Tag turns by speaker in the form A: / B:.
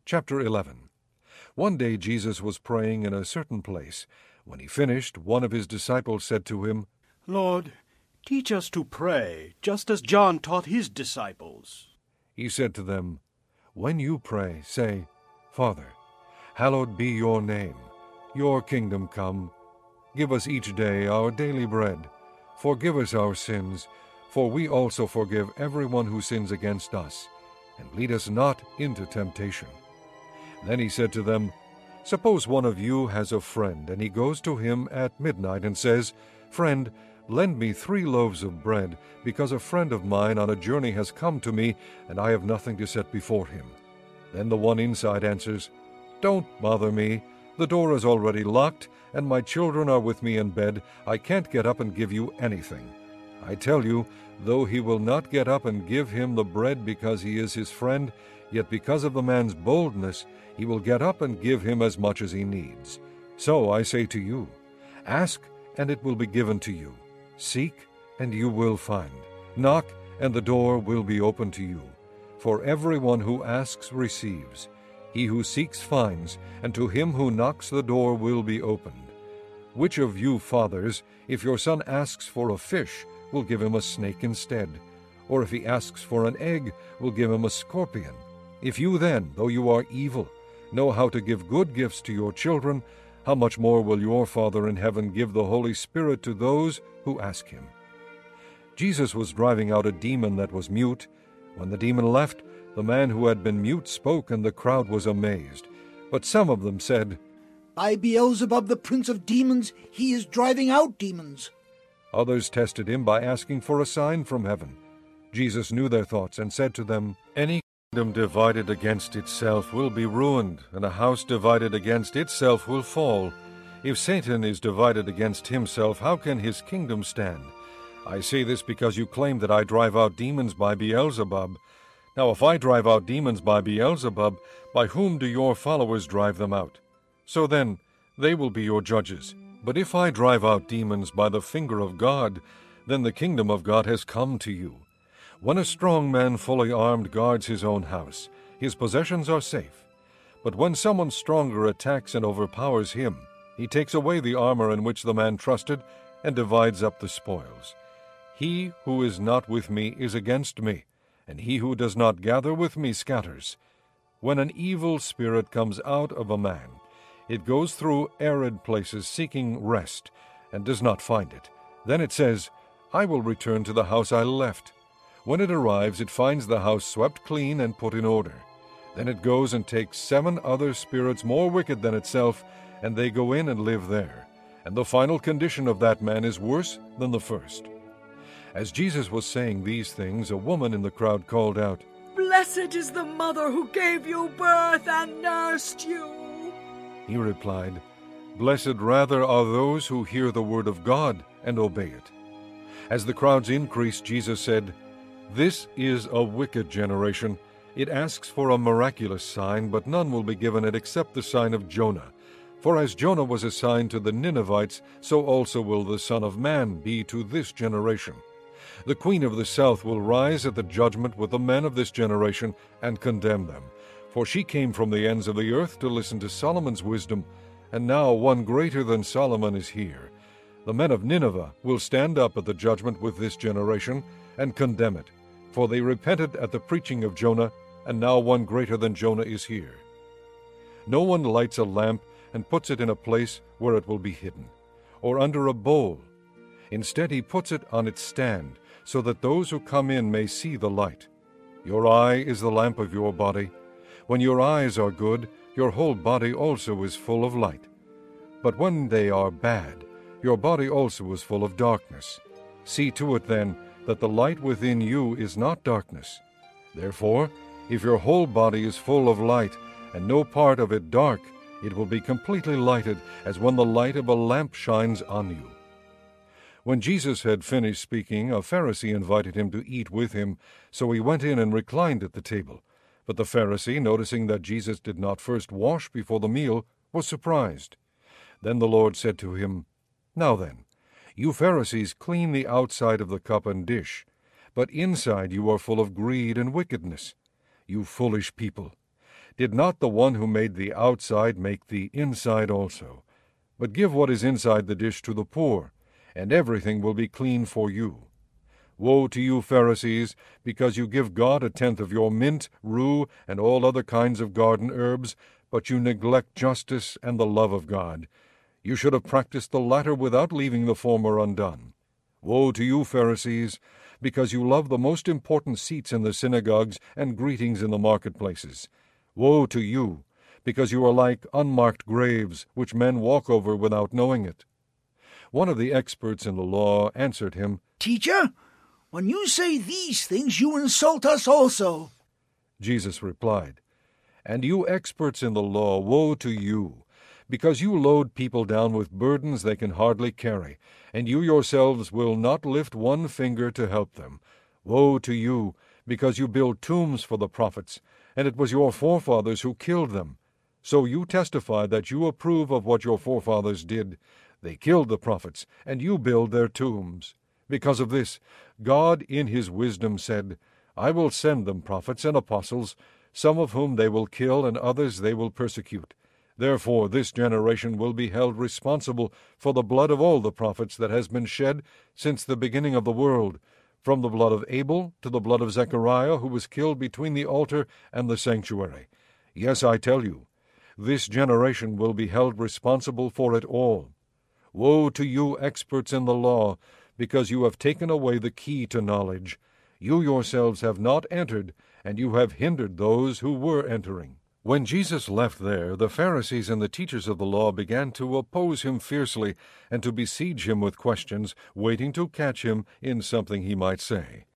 A: Chapter 11. One day Jesus was praying in a certain place. When he finished, one of his disciples said to him,
B: "Lord, teach us to pray, just as John taught his disciples."
A: He said to them, "When you pray, say, 'Father, hallowed be your name. Your kingdom come. Give us each day our daily bread. Forgive us our sins, for we also forgive everyone who sins against us. And lead us not into temptation.'" Then he said to them, "Suppose one of you has a friend, and he goes to him at midnight and says, 'Friend, lend me 3 loaves of bread, because a friend of mine on a journey has come to me, and I have nothing to set before him.' Then the one inside answers, 'Don't bother me. The door is already locked, and my children are with me in bed. I can't get up and give you anything.' I tell you, though he will not get up and give him the bread because he is his friend, yet because of the man's boldness, he will get up and give him as much as he needs. So I say to you, ask, and it will be given to you. Seek, and you will find. Knock, and the door will be opened to you. For everyone who asks receives. He who seeks finds, and to him who knocks the door will be opened. Which of you fathers, if your son asks for a fish, will give him a snake instead? Or if he asks for an egg, will give him a scorpion? If you then, though you are evil, know how to give good gifts to your children, how much more will your Father in heaven give the Holy Spirit to those who ask him?" Jesus was driving out a demon that was mute. When the demon left, the man who had been mute spoke, and the crowd was amazed. But some of them said,
C: "By Beelzebub, the prince of demons, he is driving out demons."
A: Others tested him by asking for a sign from heaven. Jesus knew their thoughts and said to them, "Any kingdom divided against itself will be ruined, and a house divided against itself will fall. If Satan is divided against himself, how can his kingdom stand? I say this because you claim that I drive out demons by Beelzebub. Now if I drive out demons by Beelzebub, by whom do your followers drive them out? So then, they will be your judges. But if I drive out demons by the finger of God, then the kingdom of God has come to you. When a strong man fully armed guards his own house, his possessions are safe. But when someone stronger attacks and overpowers him, he takes away the armor in which the man trusted and divides up the spoils. He who is not with me is against me, and he who does not gather with me scatters. When an evil spirit comes out of a man, it goes through arid places seeking rest, and does not find it. Then it says, 'I will return to the house I left.' When it arrives, it finds the house swept clean and put in order. Then it goes and takes 7 other spirits more wicked than itself, and they go in and live there. And the final condition of that man is worse than the first." As Jesus was saying these things, a woman in the crowd called out,
D: "Blessed is the mother who gave you birth and nursed you."
A: He replied, "Blessed rather are those who hear the word of God and obey it." As the crowds increased, Jesus said, "This is a wicked generation. It asks for a miraculous sign, but none will be given it except the sign of Jonah. For as Jonah was a sign to the Ninevites, so also will the Son of Man be to this generation. The queen of the south will rise at the judgment with the men of this generation and condemn them. For she came from the ends of the earth to listen to Solomon's wisdom, and now one greater than Solomon is here. The men of Nineveh will stand up at the judgment with this generation and condemn it. For they repented at the preaching of Jonah, and now one greater than Jonah is here. No one lights a lamp and puts it in a place where it will be hidden, or under a bowl. Instead he puts it on its stand, so that those who come in may see the light. Your eye is the lamp of your body. When your eyes are good, your whole body also is full of light. But when they are bad, your body also is full of darkness. See to it then that the light within you is not darkness. Therefore, if your whole body is full of light, and no part of it dark, it will be completely lighted, as when the light of a lamp shines on you." When Jesus had finished speaking, a Pharisee invited him to eat with him, so he went in and reclined at the table. But the Pharisee, noticing that Jesus did not first wash before the meal, was surprised. Then the Lord said to him, "Now then, you Pharisees clean the outside of the cup and dish, but inside you are full of greed and wickedness. You foolish people! Did not the one who made the outside make the inside also? But give what is inside the dish to the poor, and everything will be clean for you. Woe to you, Pharisees, because you give God a tenth of your mint, rue, and all other kinds of garden herbs, but you neglect justice and the love of God. You should have practiced the latter without leaving the former undone. Woe to you, Pharisees, because you love the most important seats in the synagogues and greetings in the marketplaces. Woe to you, because you are like unmarked graves, which men walk over without knowing it. One of the experts in the law answered him,
C: Teacher, when you say these things, you insult us also.
A: Jesus replied, And you experts in the law, woe to you, because you load people down with burdens they can hardly carry, and you yourselves will not lift one finger to help them. Woe to you, because you build tombs for the prophets, and it was your forefathers who killed them. So you testify that you approve of what your forefathers did. They killed the prophets, and you build their tombs. Because of this, God in his wisdom said, I will send them prophets and apostles, some of whom they will kill, and others they will persecute. Therefore this generation will be held responsible for the blood of all the prophets that has been shed since the beginning of the world, from the blood of Abel to the blood of Zechariah, who was killed between the altar and the sanctuary. Yes, I tell you, this generation will be held responsible for it all. Woe to you, experts in the law, because you have taken away the key to knowledge. You yourselves have not entered, and you have hindered those who were entering. When Jesus left there, the Pharisees and the teachers of the law began to oppose him fiercely and to besiege him with questions, waiting to catch him in something he might say.